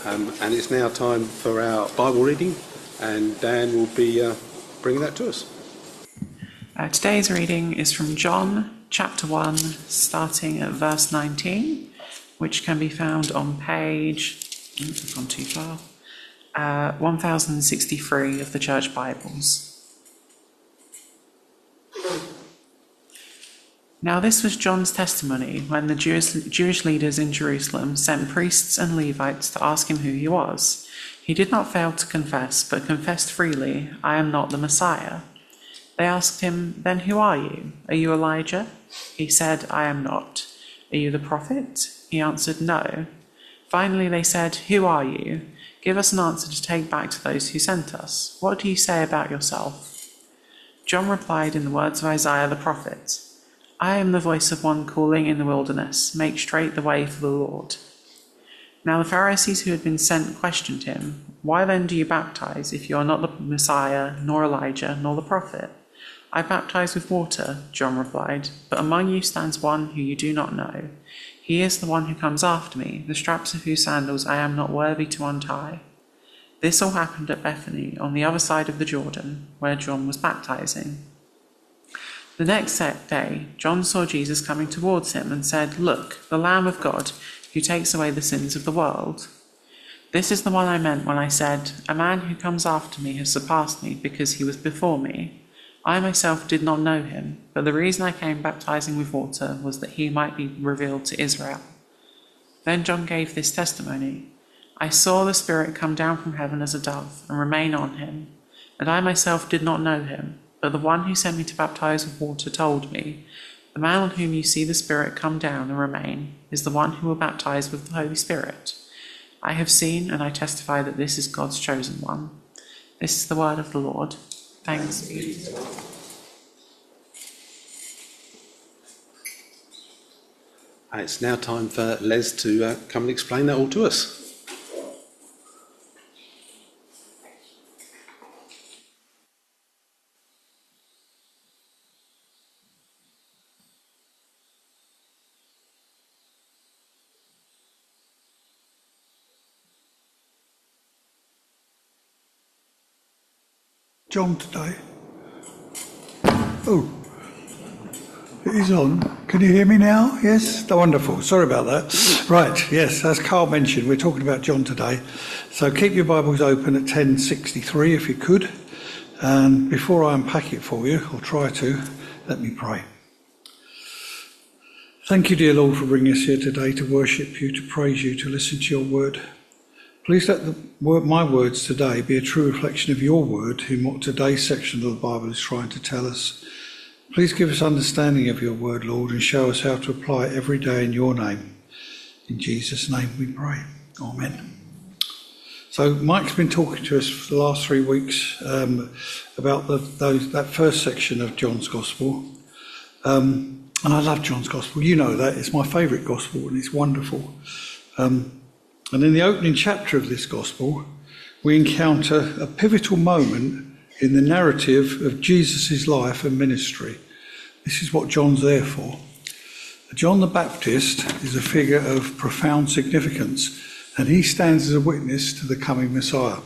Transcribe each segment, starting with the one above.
And it's now time for our Bible reading, and Dan will be bringing that to us. Today's reading is from John chapter 1, starting at verse 19, which can be found on page, I've gone too far, 1063 of the Church Bibles. Now this was John's testimony when the Jewish leaders in Jerusalem sent priests and Levites to ask him who he was. He did not fail to confess, but confessed freely, "I am not the Messiah." They asked him, "Then who are you? Are you Elijah?" He said, "I am not." "Are you the prophet?" He answered, "No." Finally they said, "Who are you? Give us an answer to take back to those who sent us. What do you say about yourself?" John replied in the words of Isaiah the prophet, "I am the voice of one calling in the wilderness, make straight the way for the Lord." Now the Pharisees who had been sent questioned him, "Why then do you baptize if you are not the Messiah, nor Elijah, nor the prophet?" "I baptize with water," John replied, "but among you stands one who you do not know. He is the one who comes after me, the straps of whose sandals I am not worthy to untie." This all happened at Bethany, on the other side of the Jordan, where John was baptizing. The next day, John saw Jesus coming towards him and said, "Look, the Lamb of God, who takes away the sins of the world. This is the one I meant when I said, 'A man who comes after me has surpassed me because he was before me.' I myself did not know him, but the reason I came baptizing with water was that he might be revealed to Israel." Then John gave this testimony, "I saw the Spirit come down from heaven as a dove and remain on him, and I myself did not know him, but the one who sent me to baptize with water told me, 'The man on whom you see the Spirit come down and remain is the one who will baptize with the Holy Spirit.' I have seen and I testify that this is God's chosen one." This is the word of the Lord. Thanks be to God. It's now time for Les to come and explain that all to us. John today. Oh, it is on. Can you hear me now? Yes? Wonderful. Sorry about that. Right, yes, as Carl mentioned, we're talking about John today. So keep your Bibles open at 1063 if you could. And before I unpack it for you, or try to, let me pray. Thank you, dear Lord, for bringing us here today to worship you, to praise you, to listen to your word. Please let my words today be a true reflection of your word in what today's section of the Bible is trying to tell us. Please give us understanding of your word, Lord, and show us how to apply it every day in your name. In Jesus' name we pray. Amen. So Mike's been talking to us for the last 3 weeks about that first section of John's Gospel. And I love John's Gospel. You know that. It's my favourite Gospel and it's wonderful. And in the opening chapter of this Gospel, we encounter a pivotal moment in the narrative of Jesus' life and ministry. This is what John's there for. John the Baptist is a figure of profound significance, and he stands as a witness to the coming Messiah.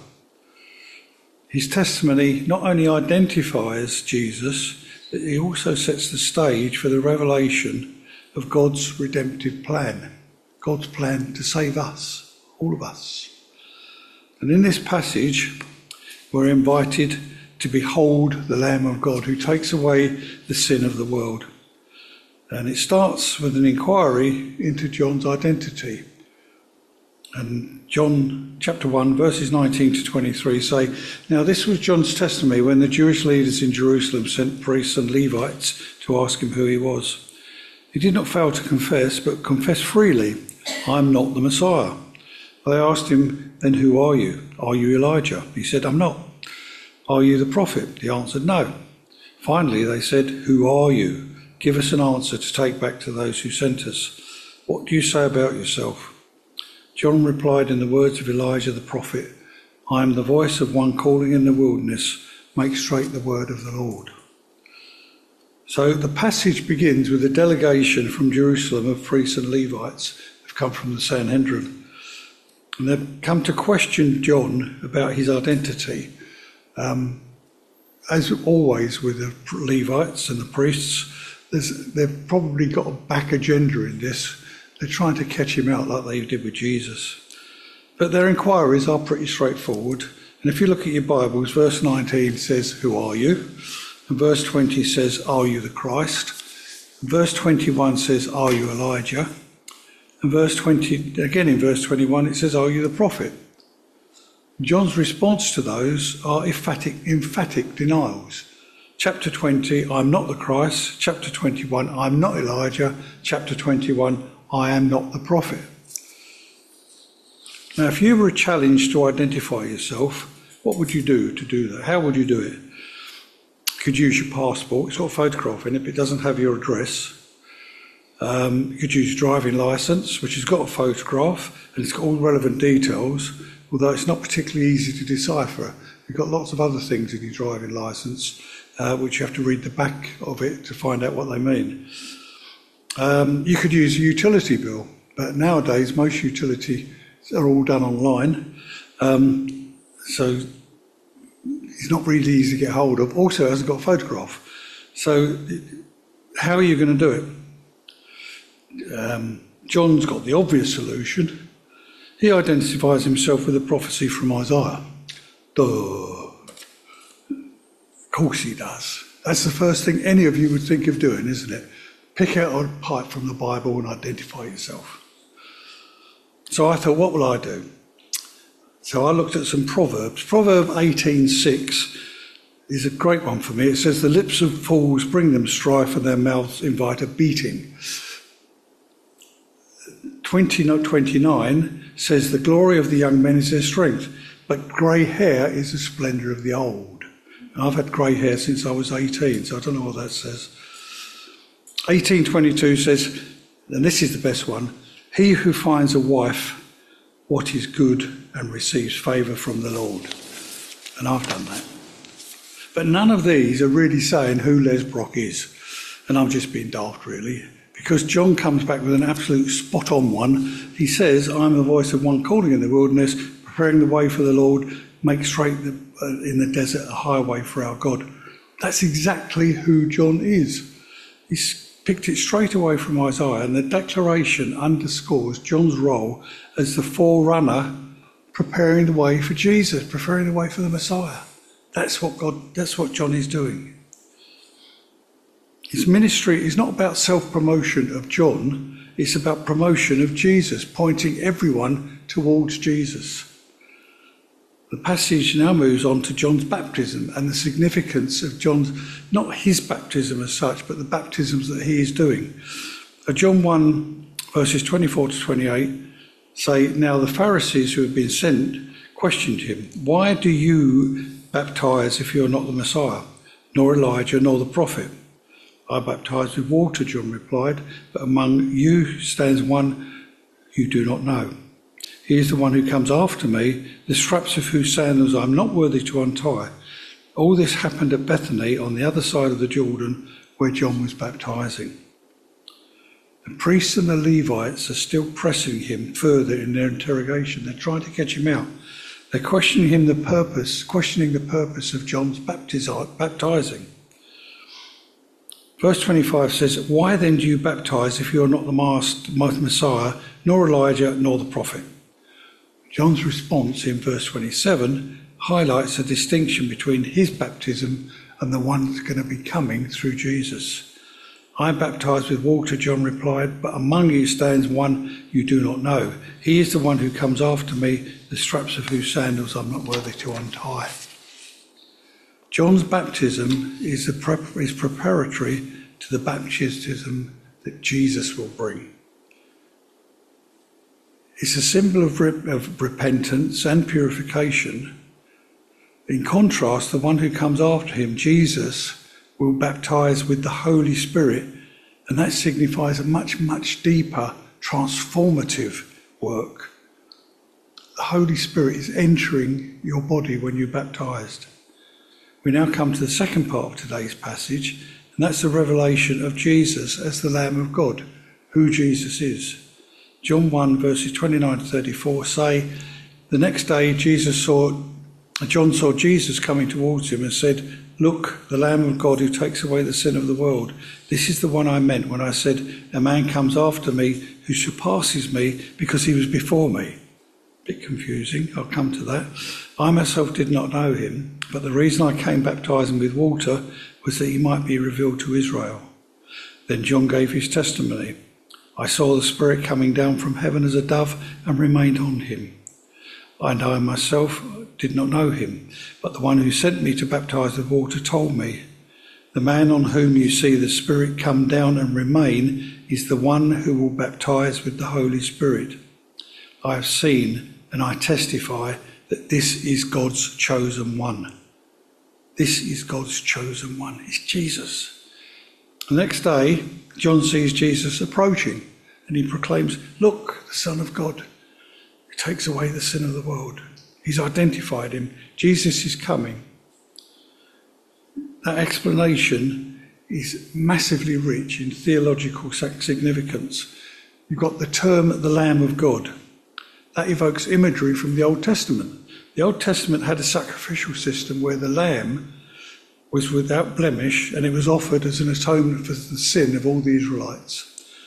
His testimony not only identifies Jesus, but he also sets the stage for the revelation of God's redemptive plan, God's plan to save us. All of us. And in this passage, we're invited to behold the Lamb of God who takes away the sin of the world. And it starts with an inquiry into John's identity. And John chapter 1, verses 19 to 23 say, "Now this was John's testimony when the Jewish leaders in Jerusalem sent priests and Levites to ask him who he was. He did not fail to confess, but confessed freely, 'I am not the Messiah.' They asked him, 'Then who are you? Are you Elijah?' He said, 'I'm not.' 'Are you the prophet?' He answered, 'No.' Finally they said, 'Who are you? Give us an answer to take back to those who sent us. What do you say about yourself?' John replied in the words of Elijah the prophet, 'I am the voice of one calling in the wilderness, make straight the word of the Lord.'" So the passage begins with a delegation from Jerusalem of priests and Levites who've come from the Sanhedrin. And they've come to question John about his identity. As always with the Levites and the priests, they've probably got a back agenda in this. They're trying to catch him out like they did with Jesus. But their inquiries are pretty straightforward. And if you look at your Bibles, verse 19 says, "Who are you?" And verse 20 says, "Are you the Christ?" And verse 21 says, "Are you Elijah?" And verse 20, again in verse 21, it says, "Are you the prophet?" John's response to those are emphatic denials. Chapter 20, "I'm not the Christ." Chapter 21, "I'm not Elijah." Chapter 21, "I am not the prophet." Now, if you were challenged to identify yourself, what would you do to do that? How would you do it? You could use your passport. It's got a photograph in it, but it doesn't have your address. You could use your driving licence, which has got a photograph, and it's got all relevant details, although it's not particularly easy to decipher. You've got lots of other things in your driving licence, which you have to read the back of it to find out what they mean. You could use a utility bill, but nowadays most utilities are all done online, so it's not really easy to get hold of. Also, it hasn't got a photograph. So how are you going to do it? John's got the obvious solution. He identifies himself with a prophecy from Isaiah. Duh. Of course he does. That's the first thing any of you would think of doing, isn't it? Pick out a part from the Bible and identify yourself. So I thought, what will I do? So I looked at some Proverbs. Proverb 18:6 is a great one for me. It says, "The lips of fools bring them strife, and their mouths invite a beating." 29 says, "The glory of the young men is their strength, but grey hair is the splendour of the old." And I've had grey hair since I was 18, so I don't know what that says. 18:22 says, and this is the best one, "He who finds a wife, what is good, and receives favour from the Lord." And I've done that. But none of these are really saying who Les Brock is. And I'm just being daft, really. Because John comes back with an absolute spot-on one. He says, "I'm the voice of one calling in the wilderness, preparing the way for the Lord, make straight in the desert a highway for our God." That's exactly who John is. He's picked it straight away from Isaiah, and the declaration underscores John's role as the forerunner, preparing the way for Jesus, preparing the way for the Messiah. That's what John is doing. His ministry is not about self-promotion of John, it's about promotion of Jesus, pointing everyone towards Jesus. The passage now moves on to John's baptism and the significance of John's, not his baptism as such, but the baptisms that he is doing. John 1, verses 24 to 28 say, "Now the Pharisees who had been sent questioned him, 'Why do you baptize if you're not the Messiah, nor Elijah, nor the prophet?' 'I baptize with water,' John replied, 'but among you stands one you do not know. He is the one who comes after me, the straps of whose sandals I'm not worthy to untie.' All this happened at Bethany on the other side of the Jordan where John was baptizing." The priests and the Levites are still pressing him further in their interrogation. They're trying to catch him out. They're questioning the purpose of John's baptizing. Verse 25 says, "Why then do you baptize if you are not the Messiah, nor Elijah, nor the prophet?" John's response in verse 27 highlights a distinction between his baptism and the one that's going to be coming through Jesus. "I baptize with water," John replied, "but among you stands one you do not know. He is the one who comes after me, the straps of whose sandals I'm not worthy to untie." John's baptism is preparatory to the baptism that Jesus will bring. It's a symbol of repentance and purification. In contrast, the one who comes after him, Jesus, will baptize with the Holy Spirit, and that signifies a much, much deeper transformative work. The Holy Spirit is entering your body when you're baptized. We now come to the second part of today's passage, and that's the revelation of Jesus as the Lamb of God, who Jesus is. John 1 verses 29 to 34 say, the next day John saw Jesus coming towards him and said, "Look, the Lamb of God who takes away the sin of the world. This is the one I meant when I said, a man comes after me who surpasses me because he was before me." Bit confusing, I'll come to that. I myself did not know him, but the reason I came baptizing with water was that he might be revealed to Israel. Then John gave his testimony. I saw the Spirit coming down from heaven as a dove and remained on him. And I myself did not know him, but the one who sent me to baptize with water told me, "The man on whom you see the Spirit come down and remain is the one who will baptize with the Holy Spirit. I have seen and I testify that this is God's chosen one." This is God's chosen one. It's Jesus. The next day, John sees Jesus approaching and he proclaims, "Look, the Son of God, who takes away the sin of the world." He's identified him. Jesus is coming. That explanation is massively rich in theological significance. You've got the term the Lamb of God. That evokes imagery from the Old Testament. The Old Testament had a sacrificial system where the lamb was without blemish and it was offered as an atonement for the sin of all the Israelites.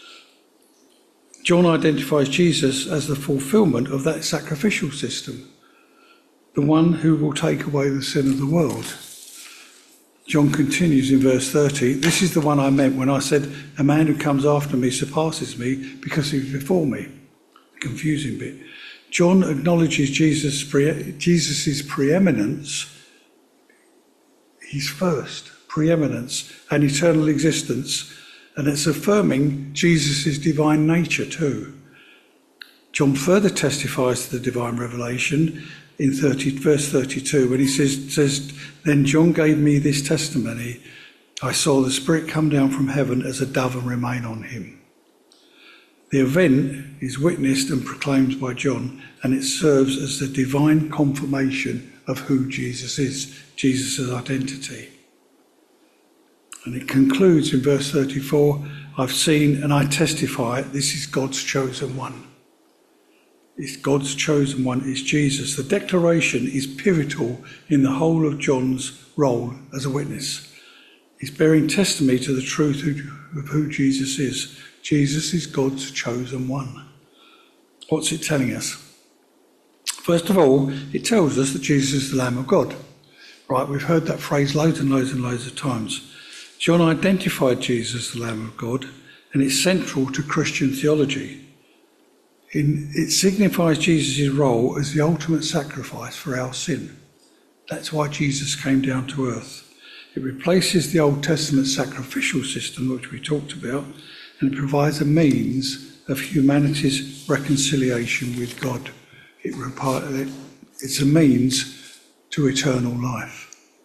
John identifies Jesus as the fulfillment of that sacrificial system, the one who will take away the sin of the world. John continues in verse 30, "This is the one I meant when I said, a man who comes after me surpasses me because he's before me." The confusing bit. John acknowledges Jesus' preeminence, his first, preeminence and eternal existence, and it's affirming Jesus' divine nature too. John further testifies to the divine revelation in verse 32 when he says, "Then John gave me this testimony, I saw the Spirit come down from heaven as a dove and remain on him." The event is witnessed and proclaimed by John, and it serves as the divine confirmation of who Jesus is, Jesus' identity. And it concludes in verse 34, "I've seen and I testify this is God's chosen one." It's God's chosen one, is Jesus. The declaration is pivotal in the whole of John's role as a witness. He's bearing testimony to the truth of who Jesus is. Jesus is God's chosen one. What's it telling us? First of all, it tells us that Jesus is the Lamb of God. Right, we've heard that phrase loads and loads and loads of times. John identified Jesus as the Lamb of God, and it's central to Christian theology. It signifies Jesus' role as the ultimate sacrifice for our sin. That's why Jesus came down to earth. It replaces the Old Testament sacrificial system, which we talked about, and it provides a means of humanity's reconciliation with God. It's a means to eternal life.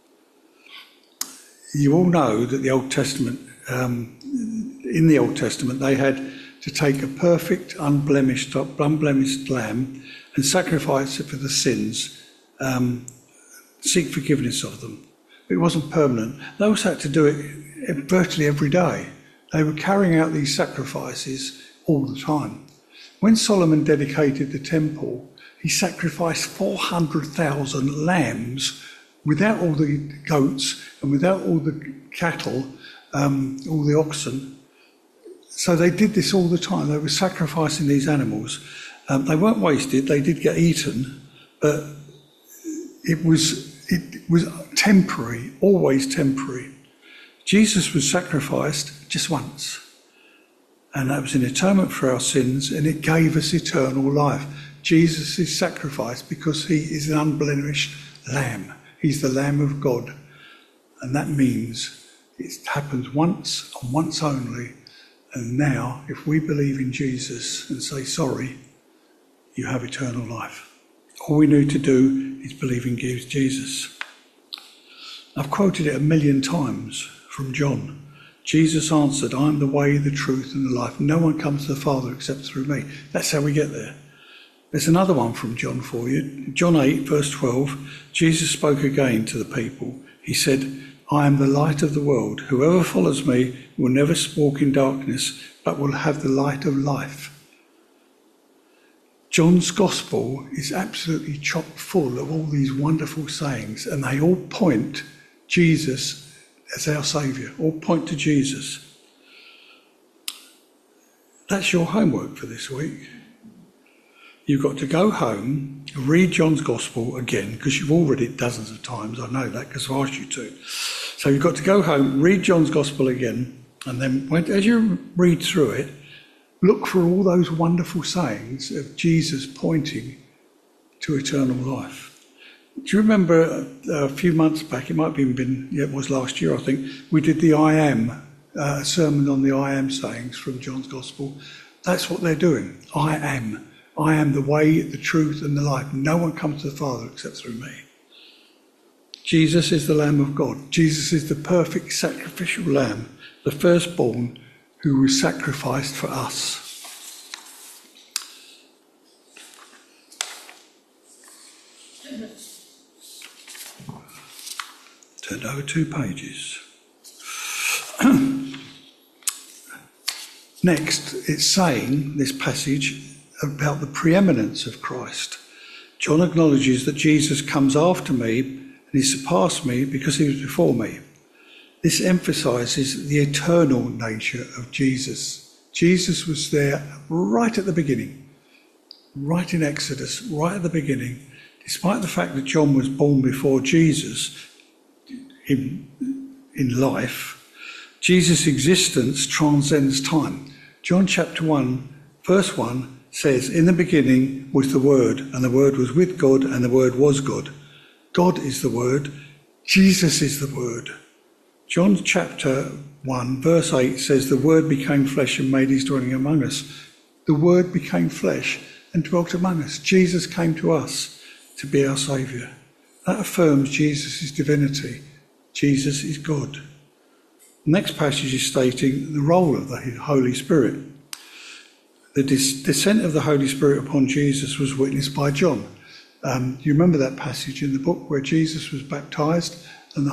You all know that the Old Testament, in the Old Testament, they had to take a perfect, unblemished lamb and sacrifice it for the sins, seek forgiveness of them. It wasn't permanent. They also had to do it virtually every day. They were carrying out these sacrifices all the time. When Solomon dedicated the temple, he sacrificed 400,000 lambs without all the goats and without all the cattle, all the oxen. So they did this all the time. They were sacrificing these animals. They weren't wasted. They did get eaten, but it was temporary, always temporary. Jesus was sacrificed just once, and that was an atonement for our sins, and it gave us eternal life. Jesus is sacrificed because he is an unblemished lamb. He's the Lamb of God, and that means it happens once and once only. And now, if we believe in Jesus and say sorry, you have eternal life. All we need to do is believe in Jesus. I've quoted it 1,000,000 times from John. Jesus answered, "I am the way, the truth and the life. No one comes to the Father except through me." That's how we get there. There's another one from John for you. John 8, verse 12, Jesus spoke again to the people. He said, "I am the light of the world. Whoever follows me will never walk in darkness, but will have the light of life." John's Gospel is absolutely chock full of all these wonderful sayings, and they all point Jesus as our Saviour, all point to Jesus. That's your homework for this week. You've got to go home, read John's Gospel again, because you've all read it dozens of times. I know that because I've asked you to. So you've got to go home, read John's Gospel again, and then as you read through it, look for all those wonderful sayings of Jesus pointing to eternal life. Do you remember a few months back, it might have even been, it was last year I think, we did the I Am, sermon on the I Am sayings from John's Gospel. That's what they're doing. I am. I am the way, the truth and the life. No one comes to the Father except through me. Jesus is the Lamb of God. Jesus is the perfect sacrificial lamb, the firstborn who was sacrificed for us. Turned over 2 pages. Next, it's saying, this passage, about the preeminence of Christ. John acknowledges that Jesus comes after me and he surpassed me because he was before me. This emphasises the eternal nature of Jesus. Jesus was there right at the beginning, right in Exodus, right at the beginning. Despite the fact that John was born before Jesus in life, Jesus' existence transcends time. John chapter 1, verse 1 says, in the beginning was the Word, and the Word was with God, and the Word was God. God is the Word. Jesus is the Word. John chapter 1, verse 8 says, the Word became flesh and made his dwelling among us. The Word became flesh and dwelt among us. Jesus came to us to be our Saviour. That affirms Jesus' divinity. Jesus is God. The next passage is stating the role of the Holy Spirit. The descent of the Holy Spirit upon Jesus was witnessed by John. You remember that passage in the book where Jesus was baptised and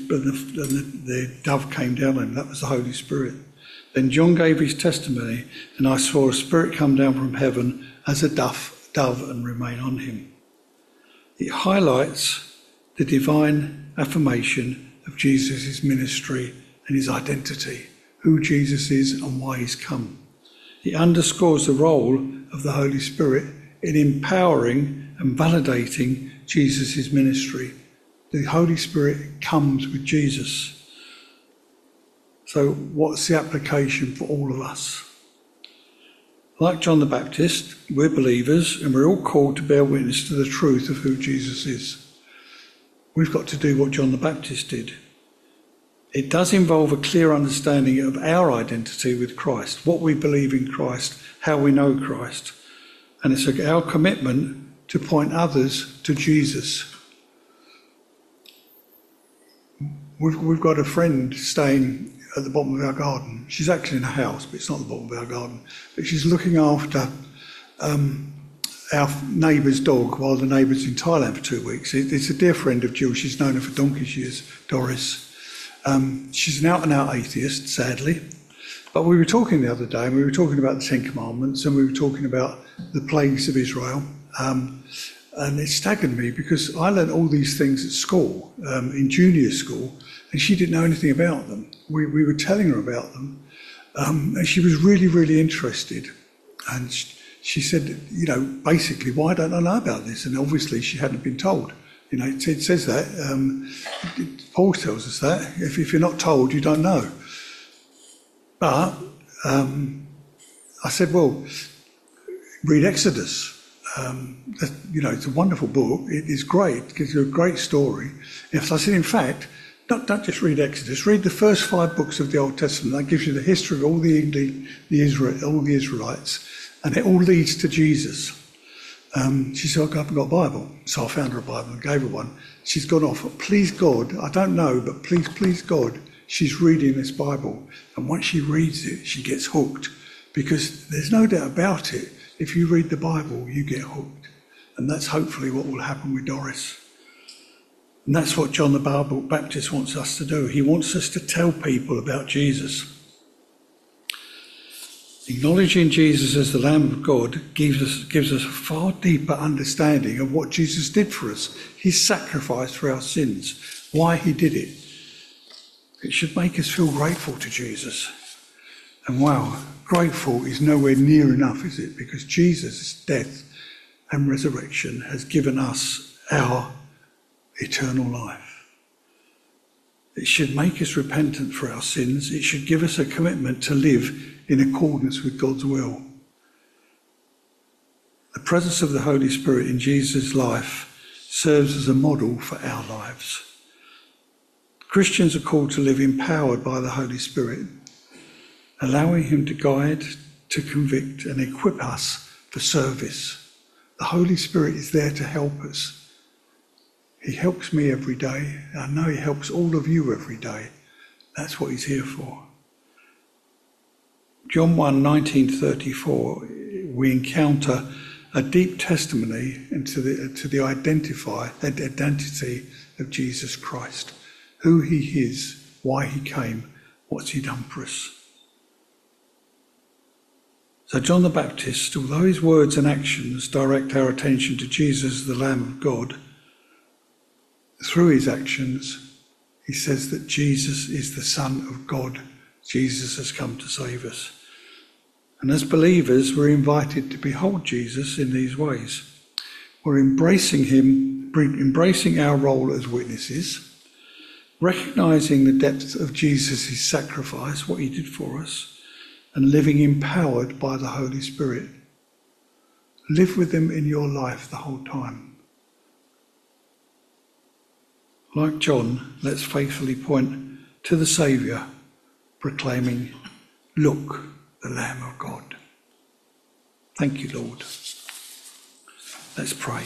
the dove came down on him. That was the Holy Spirit. Then John gave his testimony, and I saw a spirit come down from heaven as a dove and remain on him. It highlights the divine affirmation of Jesus' ministry and his identity, who Jesus is and why he's come. It underscores the role of the Holy Spirit in empowering and validating Jesus' ministry. The Holy Spirit comes with Jesus. So what's the application for all of us? Like John the Baptist, we're believers and we're all called to bear witness to the truth of who Jesus is. We've got to do what John the Baptist did. It does involve a clear understanding of our identity with Christ, what we believe in Christ, how we know Christ. And it's our commitment to point others to Jesus. We've got a friend staying at the bottom of our garden. She's actually in a house, but it's not the bottom of our garden. But she's looking after our neighbour's dog while the neighbour's in Thailand for 2 weeks. It's a dear friend of Jill. She's known her for donkey's years, Doris. She's an out-and-out atheist, sadly. But we were talking the other day, and we were talking about the Ten Commandments, and we were talking about the plagues of Israel. And it staggered me because I learnt all these things at school, in junior school, and she didn't know anything about them. We were telling her about them, and she was really, really interested. And she said, basically, why don't I know about this? And obviously she hadn't been told. It says that. Paul tells us that. If you're not told, you don't know. But I said, well, read Exodus. It's a wonderful book. It is great. It gives you a great story. If I said, in fact, don't just read Exodus. Read the first 5 books of the Old Testament. That gives you the history of all the Israelites, and it all leads to Jesus. She said, I haven't got a Bible. So I found her a Bible and gave her one. She's gone off. Please God, I don't know, but please God, she's reading this Bible. And once she reads it, she gets hooked. Because there's no doubt about it, if you read the Bible, you get hooked. And that's hopefully what will happen with Doris. And that's what John the Baptist wants us to do. He wants us to tell people about Jesus. Acknowledging Jesus as the Lamb of God gives us a far deeper understanding of what Jesus did for us, his sacrifice for our sins, why he did it. It should make us feel grateful to Jesus. And wow, grateful is nowhere near enough, is it? Because Jesus' death and resurrection has given us our eternal life. It should make us repentant for our sins. It should give us a commitment to live in accordance with God's will. The presence of the Holy Spirit in Jesus' life serves as a model for our lives. Christians are called to live empowered by the Holy Spirit, allowing him to guide, to convict and equip us for service. The Holy Spirit is there to help us. He helps me every day. I know he helps all of you every day. That's what he's here for. John 1:19-34, we encounter a deep testimony into the identity of Jesus Christ, who he is, why he came, what's he done for us. So John the Baptist, although his words and actions direct our attention to Jesus, the Lamb of God, through his actions, he says that Jesus is the Son of God. Jesus has come to save us. And as believers, we're invited to behold Jesus in these ways. We're embracing him, embracing our role as witnesses, recognising the depth of Jesus' sacrifice, what he did for us, and living empowered by the Holy Spirit. Live with him in your life the whole time. Like John, let's faithfully point to the Saviour, proclaiming, "Look, the Lamb of God." Thank you, Lord. Let's pray.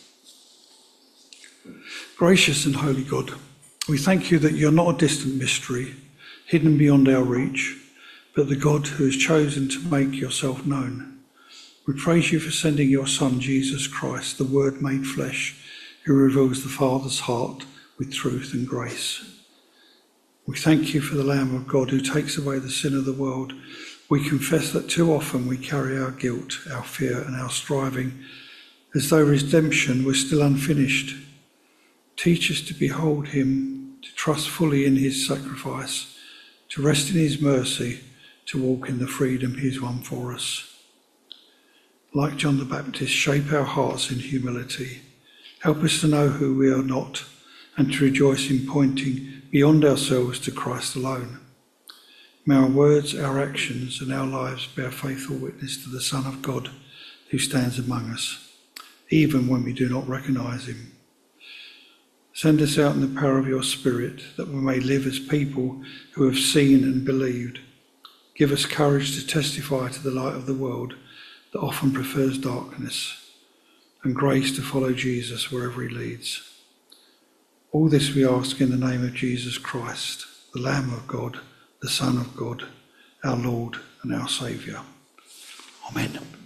Gracious and holy God, we thank you that you're not a distant mystery, hidden beyond our reach, but the God who has chosen to make yourself known. We praise you for sending your Son, Jesus Christ, the Word made flesh, who reveals the Father's heart with truth and grace. We thank you for the Lamb of God who takes away the sin of the world. We confess that too often we carry our guilt, our fear and our striving as though redemption was still unfinished. Teach us to behold him, to trust fully in his sacrifice, to rest in his mercy, to walk in the freedom he's won for us. Like John the Baptist, shape our hearts in humility. Help us to know who we are not and to rejoice in pointing beyond ourselves to Christ alone. May our words, our actions and our lives bear faithful witness to the Son of God who stands among us, even when we do not recognise him. Send us out in the power of your Spirit, that we may live as people who have seen and believed. Give us courage to testify to the light of the world that often prefers darkness, and grace to follow Jesus wherever he leads. All this we ask in the name of Jesus Christ, the Lamb of God, the Son of God, our Lord and our Saviour. Amen.